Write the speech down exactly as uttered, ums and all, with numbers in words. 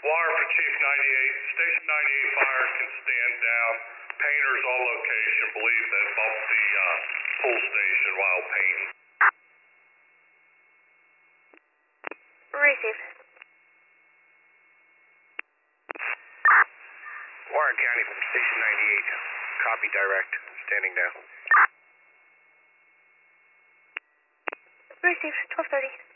Water for Chief ninety-eight. Station ninety-eight fire can stand down. Painters on location believe that bumped the uh, pool station while painting. Receive. Warren County from Station ninety-eight. Copy direct. Standing down. Receive. twelve thirty.